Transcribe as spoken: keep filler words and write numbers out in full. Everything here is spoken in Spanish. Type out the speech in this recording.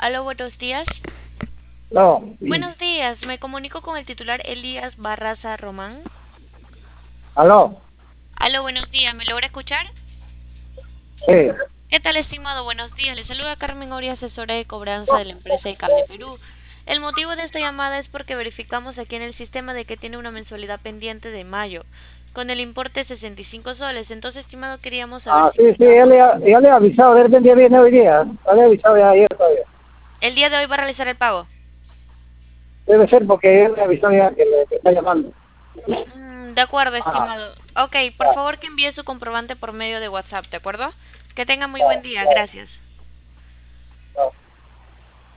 Aló, buenos días. No, Buenos días, me comunico con el titular Elías Barraza Román. aló, Aló, buenos días, ¿me logra escuchar? sí. ¿Qué tal, estimado? Buenos días. Le saluda Carmen Oria, asesora de cobranza de la empresa ICAP de Perú. El motivo de esta llamada es porque verificamos aquí en el sistema de que tiene una mensualidad pendiente de mayo, con el importe de sesenta y cinco soles. Entonces, estimado, queríamos saber Ah, si sí, sí, ya le, ha- ya le he avisado, de repente ya viene hoy día. Ya le he avisado ya ayer todavía. el día de hoy va a realizar el pago. Debe ser porque ya le he avisado ya que le que está llamando. Mm, de acuerdo, Ah, estimado. Ok, por ya, favor que envíe su comprobante por medio de WhatsApp, ¿de acuerdo? Que tenga muy ya, buen día, ya. gracias.